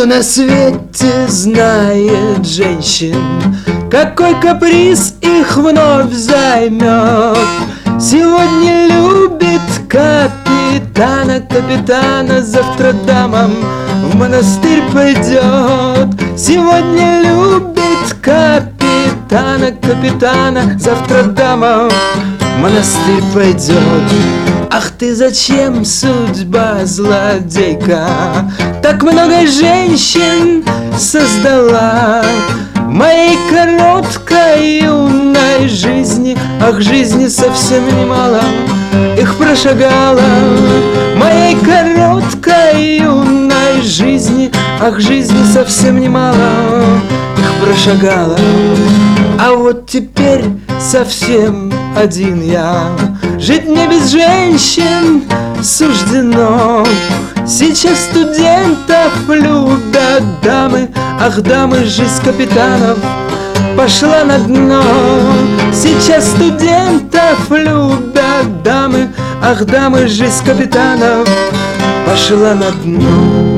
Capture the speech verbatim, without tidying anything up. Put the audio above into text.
Кто на свете знает женщин, какой каприз их вновь займет? Сегодня любит капитана, капитана, завтра дамам в монастырь пойдет. Сегодня любит капитана, капитана, завтра дамам в монастырь пойдет. Ах ты зачем, судьба злодейка, так много женщин создала в моей короткой юной жизни? Ах, жизни совсем немало их прошагала в моей короткой юной жизни. Ах, жизни совсем немало их прошагала. А вот теперь совсем один я, жить мне без женщин суждено. Сейчас студентов любят дамы, ах, дамы, жизнь капитанов пошла на дно. Сейчас студентов любят дамы, ах, дамы, жизнь капитанов пошла на дно.